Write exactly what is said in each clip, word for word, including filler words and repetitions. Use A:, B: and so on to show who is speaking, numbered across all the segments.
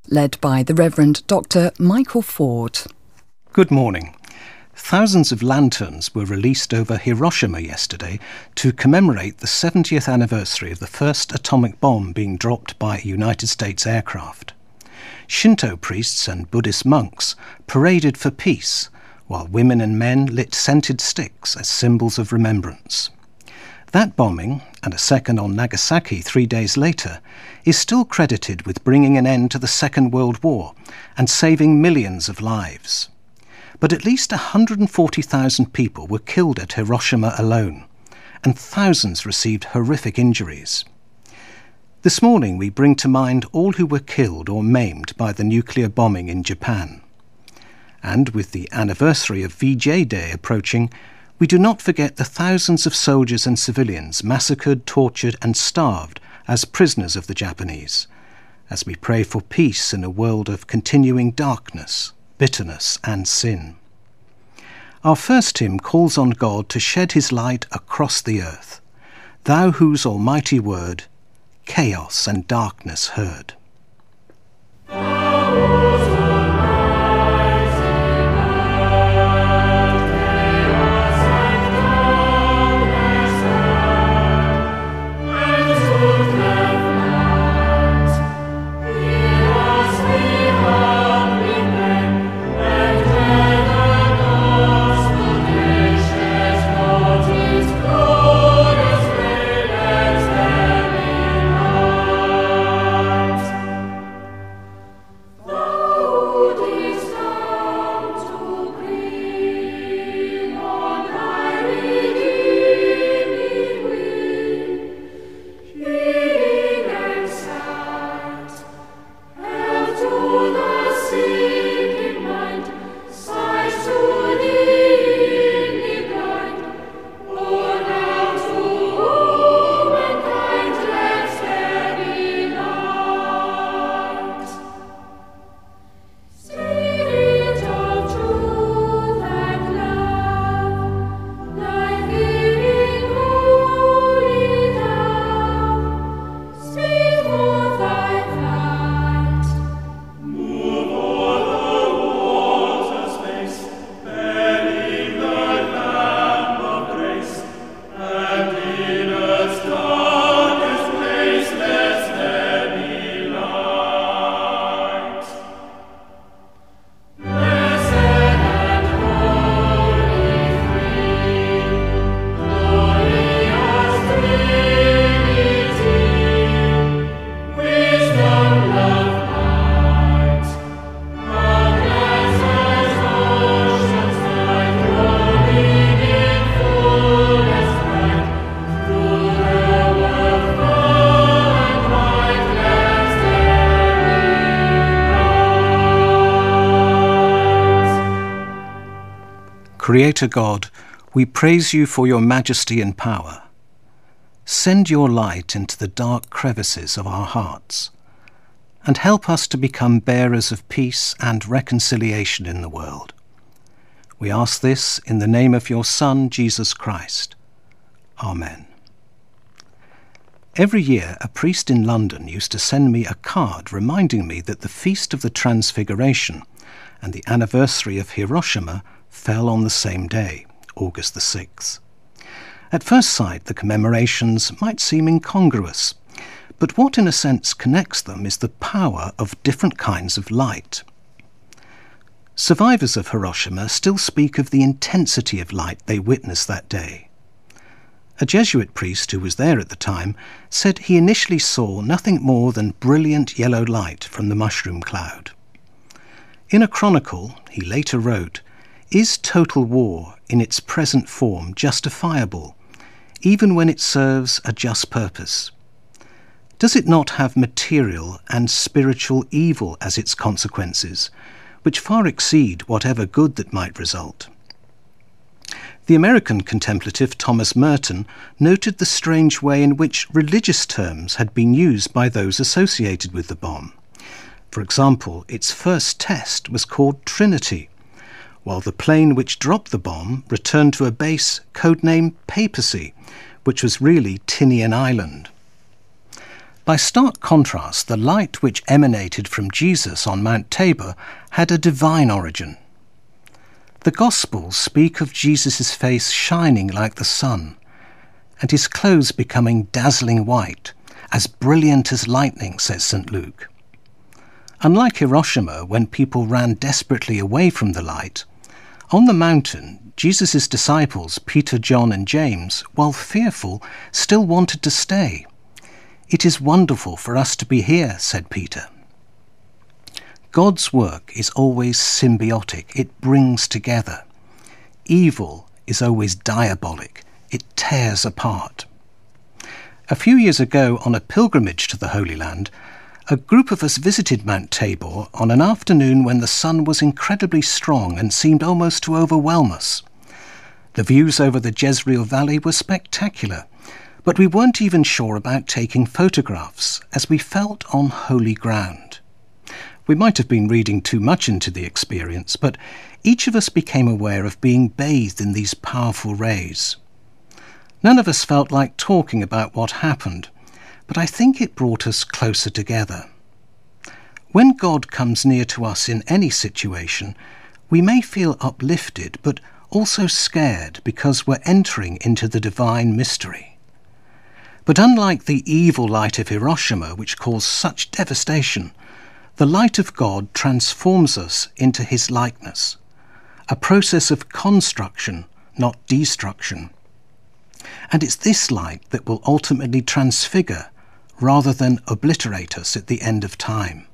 A: led by the Reverend Doctor Michael Ford.
B: Good morning. Thousands of lanterns were released over Hiroshima yesterday to commemorate the seventieth anniversary of the first atomic bomb being dropped by a United States aircraft. Shinto priests and Buddhist monks paraded for peace, while women and men lit scented sticks as symbols of remembrance. That bombing, and a second on Nagasaki three days later, is still credited with bringing an end to the Second World War and saving millions of lives. But at least one hundred forty thousand people were killed at Hiroshima alone, and thousands received horrific injuries. This morning we bring to mind all who were killed or maimed by the nuclear bombing in Japan. And with the anniversary of V J Day approaching, we do not forget the thousands of soldiers and civilians massacred, tortured and starved as prisoners of the Japanese, as we pray for peace in a world of continuing darkness, bitterness and sin. Our first hymn calls on God to shed his light across the earth, thou whose almighty word chaos and darkness heard. Creator God, we praise you for your majesty and power. Send your light into the dark crevices of our hearts, and help us to become bearers of peace and reconciliation in the world. We ask this in the name of your Son, Jesus Christ. Amen. Every year, a priest in London used to send me a card reminding me that the Feast of the Transfiguration and the anniversary of Hiroshima fell on the same day, August the sixth. At first sight, the commemorations might seem incongruous, but what in a sense connects them is the power of different kinds of light. Survivors of Hiroshima still speak of the intensity of light they witnessed that day. A Jesuit priest who was there at the time said he initially saw nothing more than brilliant yellow light from the mushroom cloud. In a chronicle, he later wrote, "Is total war in its present form justifiable, even when it serves a just purpose? Does it not have material and spiritual evil as its consequences, which far exceed whatever good that might result?" The American contemplative Thomas Merton noted the strange way in which religious terms had been used by those associated with the bomb. For example, its first test was called Trinity, while the plane which dropped the bomb returned to a base codenamed Papacy, which was really Tinian Island. By stark contrast, the light which emanated from Jesus on Mount Tabor had a divine origin. The Gospels speak of Jesus' face shining like the sun, and his clothes becoming dazzling white, as brilliant as lightning, says Saint Luke. Unlike Hiroshima, when people ran desperately away from the light, on the mountain, Jesus' disciples, Peter, John and James, while fearful, still wanted to stay. "It is wonderful for us to be here," said Peter. God's work is always symbiotic. It brings together. Evil is always diabolic. It tears apart. A few years ago, on a pilgrimage to the Holy Land, a group of us visited Mount Tabor on an afternoon when the sun was incredibly strong and seemed almost to overwhelm us. The views over the Jezreel Valley were spectacular, but we weren't even sure about taking photographs, as we felt on holy ground. We might have been reading too much into the experience, but each of us became aware of being bathed in these powerful rays. None of us felt like talking about what happened, but I think it brought us closer together. When God comes near to us in any situation, we may feel uplifted, but also scared because we're entering into the divine mystery. But unlike the evil light of Hiroshima, which caused such devastation, the light of God transforms us into his likeness, a process of construction, not destruction. And it's this light that will ultimately transfigure rather than obliterate us at the end of time.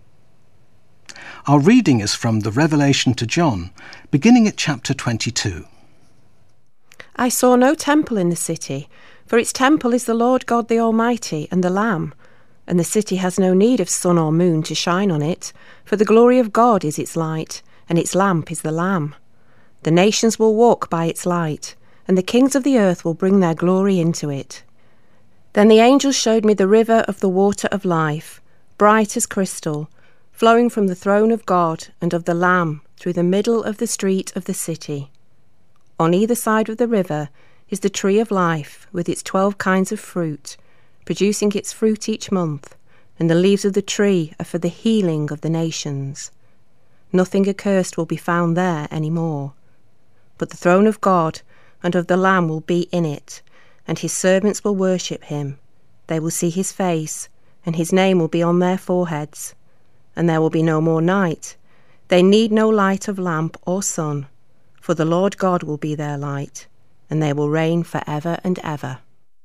B: Our reading is from the Revelation to John, beginning at chapter twenty-two.
C: I saw no temple in the city, for its temple is the Lord God the Almighty and the Lamb. And the city has no need of sun or moon to shine on it, for the glory of God is its light, and its lamp is the Lamb. The nations will walk by its light, and the kings of the earth will bring their glory into it. Then the angel showed me the river of the water of life, bright as crystal, flowing from the throne of God and of the Lamb through the middle of the street of the city. On either side of the river is the tree of life with its twelve kinds of fruit, producing its fruit each month, and the leaves of the tree are for the healing of the nations. Nothing accursed will be found there any more. But the throne of God and of the Lamb will be in it, and his servants will worship him. They will see his face, and his name will be on their foreheads. And there will be no more night. They need no light of lamp or sun, for the Lord God will be their light, and they will reign for ever and ever.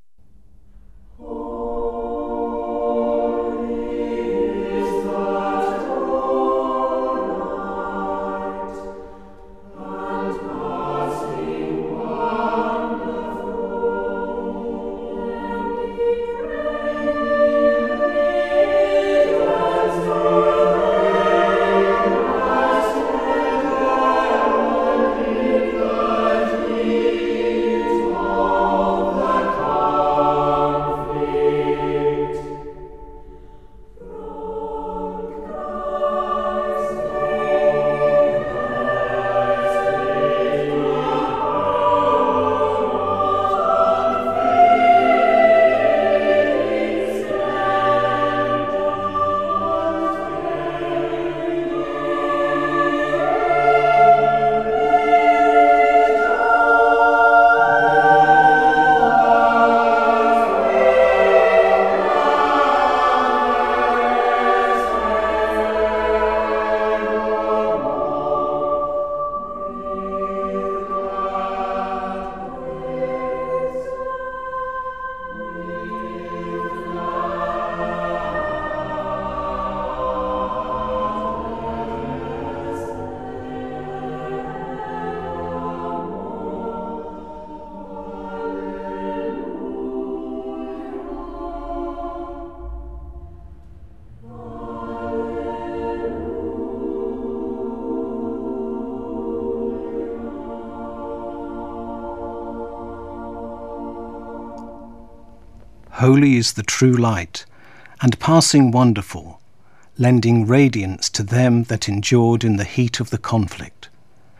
B: Holy is the true light, and passing wonderful, lending radiance to them that endured in the heat of the conflict.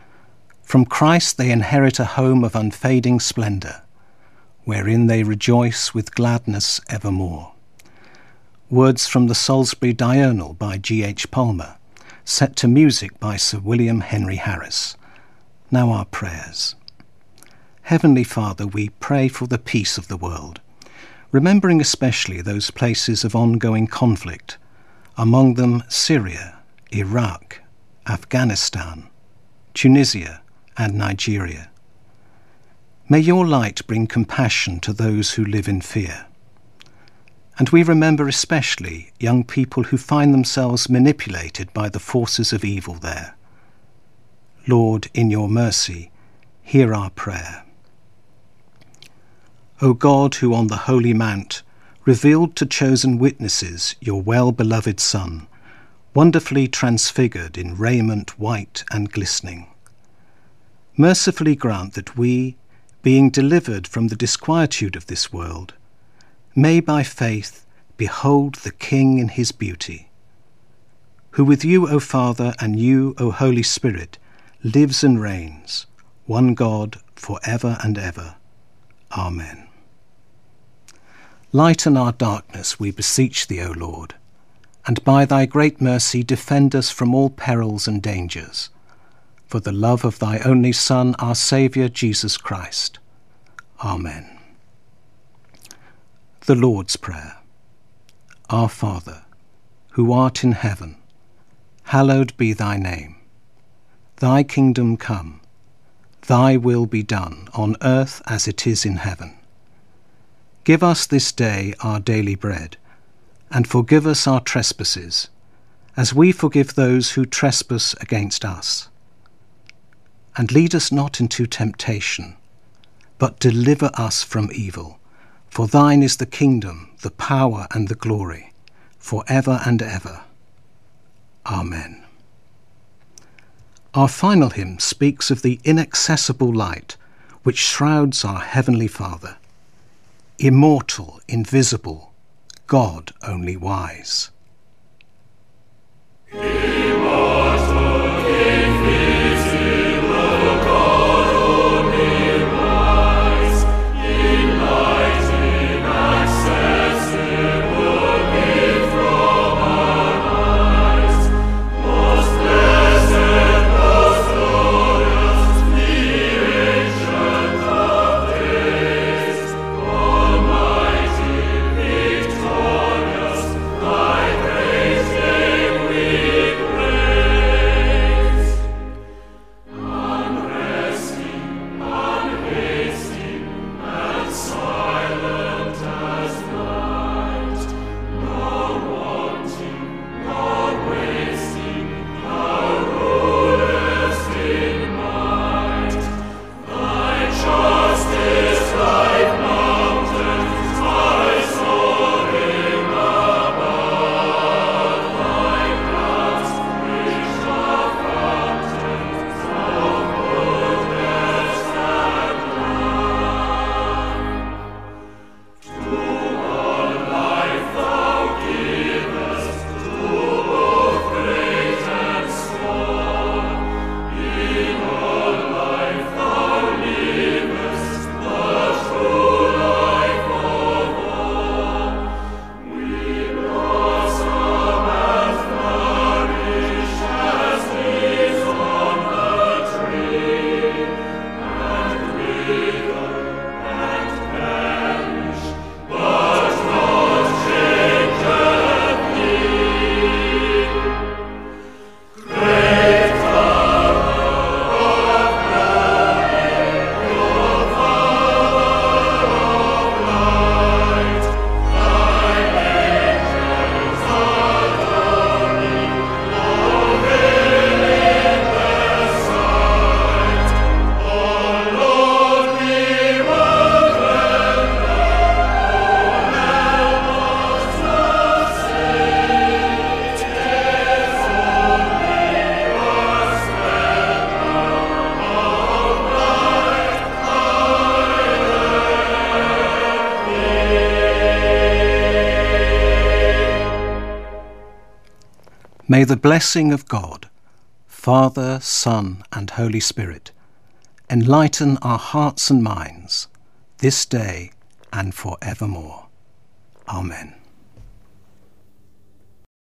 B: From Christ they inherit a home of unfading splendour, wherein they rejoice with gladness evermore. words from the Salisbury Diurnal by G H Palmer, set to music by Sir William Henry Harris. Now our prayers. Heavenly Father, we pray for the peace of the world, remembering especially those places of ongoing conflict, among them Syria, Iraq, Afghanistan, Tunisia and Nigeria. May your light bring compassion to those who live in fear. And we remember especially young people who find themselves manipulated by the forces of evil there. Lord, in your mercy, hear our prayer. O God, who on the Holy Mount revealed to chosen witnesses your well-beloved Son, wonderfully transfigured in raiment white and glistening, mercifully grant that we, being delivered from the disquietude of this world, may by faith behold the King in his beauty, who with you, O Father, and you, O Holy Spirit, lives and reigns, one God, for ever and ever. Amen. Lighten our darkness, we beseech thee, O Lord, and by thy great mercy defend us from all perils and dangers, for the love of thy only Son, our Saviour, Jesus Christ. Amen. The Lord's Prayer. Our Father, who art in heaven, hallowed be thy name. Thy kingdom come, thy will be done, on earth as it is in heaven. Give us this day our daily bread, and forgive us our trespasses, as we forgive those who trespass against us. And lead us not into temptation, but deliver us from evil. For thine is the kingdom, the power, and the glory, for ever and ever. Amen. Our final hymn speaks of the inaccessible light which shrouds our Heavenly Father, immortal, invisible, God only wise. May the blessing of God, Father, Son, and Holy Spirit, enlighten our hearts and minds this day and forevermore. Amen.